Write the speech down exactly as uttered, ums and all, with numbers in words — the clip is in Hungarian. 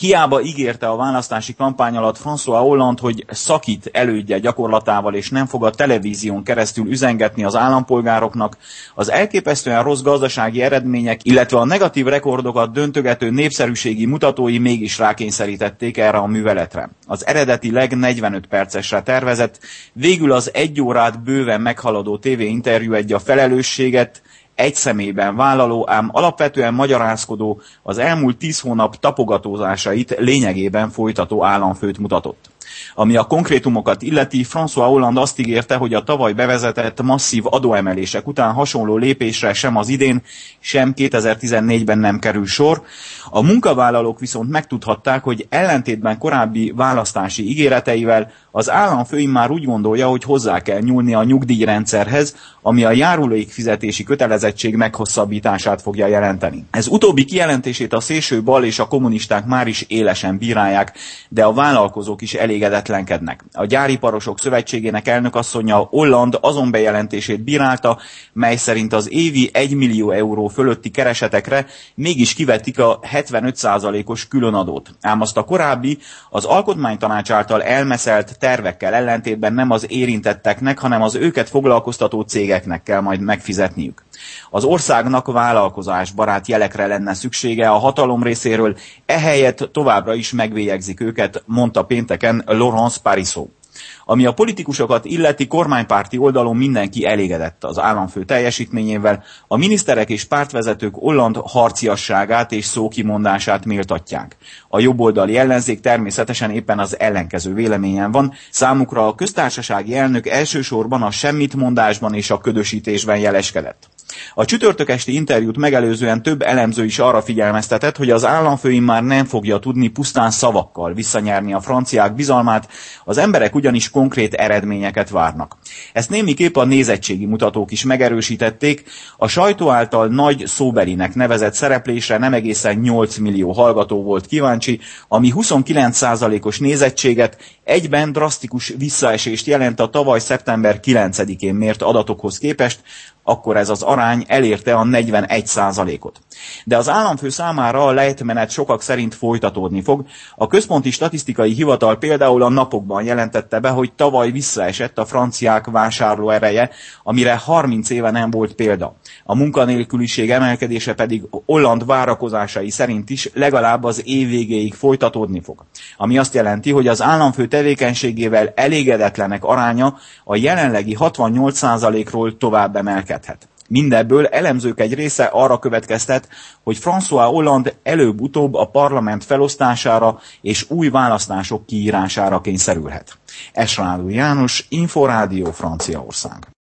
Hiába ígérte a választási kampány alatt François Hollande, hogy szakít elődje gyakorlatával és nem fog a televízión keresztül üzengetni az állampolgároknak, az elképesztően rossz gazdasági eredmények, illetve a negatív rekordokat döntögető népszerűségi mutatói mégis rákényszerítették erre a műveletre. Az eredetileg negyvenöt percesre tervezett, végül az egy órát bőven meghaladó tévéinterjú egy a felelősséget egy személyben vállaló, ám alapvetően magyarázkodó, az elmúlt tíz hónap tapogatózásait lényegében folytató államfőt mutatott. Ami a konkrétumokat illeti, François Hollande azt ígérte, hogy a tavaly bevezetett masszív adóemelések után hasonló lépésre sem az idén, sem kétezer-tizennégyben nem kerül sor. A munkavállalók viszont megtudhatták, hogy ellentétben korábbi választási ígéreteivel az államfő immár úgy gondolja, hogy hozzá kell nyúlni a nyugdíjrendszerhez, ami a járulékfizetési kötelezettség meghosszabbítását fogja jelenteni. Ez utóbbi kijelentését a szélső bal és a kommunisták már is élesen bírálják, de a vállalkozók is elégedetlenkednek. A Gyáriparosok Szövetségének elnökasszonya Hollande azon bejelentését bírálta, mely szerint az évi egymillió euró fölötti keresetekre mégis kivetik a hetvenöt százalékos különadót. Ám azt a korábbi, az Alkotmánytanács által elmeszelt tervekkel ellentétben nem az érintetteknek, hanem az őket foglalkoztató cégeknek kell majd megfizetniük. Az országnak vállalkozásbarát jelekre lenne szüksége a hatalom részéről, ehelyett továbbra is megvélyegzik őket, mondta pénteken Laurence Parisot. Ami a politikusokat illeti, kormánypárti oldalon mindenki elégedett az államfő teljesítményével, a miniszterek és pártvezetők Hollande harciasságát és szókimondását méltatják. A jobboldali ellenzék természetesen éppen az ellenkező véleményen van, számukra a köztársasági elnök elsősorban a semmitmondásban és a ködösítésben jeleskedett. A csütörtök esti interjút megelőzően több elemző is arra figyelmeztetett, hogy az államfő immár nem fogja tudni pusztán szavakkal visszanyerni a franciák bizalmát, az emberek ugyanis konkrét eredményeket várnak. Ezt némiképp a nézettségi mutatók is megerősítették, a sajtó által nagy szóbelinek nevezett szereplésre nem egészen nyolc millió hallgató volt kíváncsi, ami huszonkilenc százalékos nézettséget, egyben drasztikus visszaesést jelent a tavaly szeptember kilencedikén mért adatokhoz képest, akkor ez az arány elérte a negyvenegy százalékot. De az államfő számára a lejtmenet sokak szerint folytatódni fog. A Központi Statisztikai Hivatal például a napokban jelentette be, hogy tavaly visszaesett a franciák vásárlóereje, amire harminc éve nem volt példa. A munkanélküliség emelkedése pedig Hollande várakozásai szerint is legalább az év végéig folytatódni fog. Ami azt jelenti, hogy az államfő tevékenységével elégedetlenek aránya a jelenlegi hatvannyolc százalékról tovább emelkedhet. Mindebből elemzők egy része arra következtet, hogy François Hollande előbb-utóbb a parlament felosztására és új választások kiírására kényszerülhet. Esrádó János, Inforádió, Franciaország.